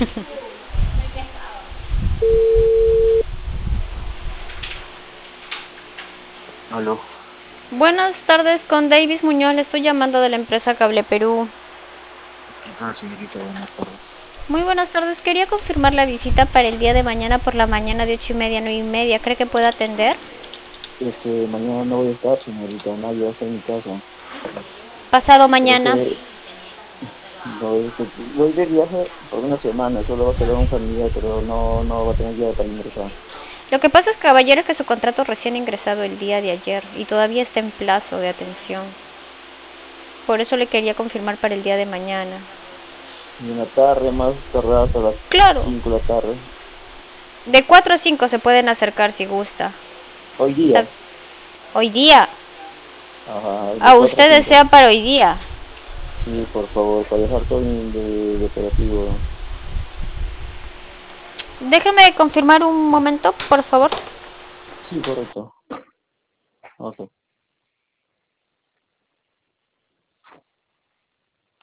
Aló. Buenas tardes, con Davis Muñoz, le estoy llamando de la empresa Cable Perú. ¿Qué tal, señorita? Buenas tardes. Muy buenas tardes, quería confirmar la visita para el día de mañana por la mañana de 8:30 a 9:30. ¿Cree que pueda atender? Mañana no voy a estar, señorita. Nadie va a estar en mi casa. Pasado Creo mañana. que voy de viaje por una semana. Solo va a quedar un familiar, pero no va a tener llave para ingresar. Lo que pasa es, caballero, que su contrato recién ingresado el día de ayer y todavía está en plazo de atención. Por eso le quería confirmar para el día de mañana. Y en la tarde, más tardar hasta las Claro, 5 de la tarde. de 4 a 5 se pueden acercar si gusta. Hoy Está- día. Hoy día. Ajá, de A 4 a usted 5. desea para hoy día. Sí, por favor, para dejar todo de operativo. Déjeme confirmar un momento, por favor. Sí, correcto. Ok.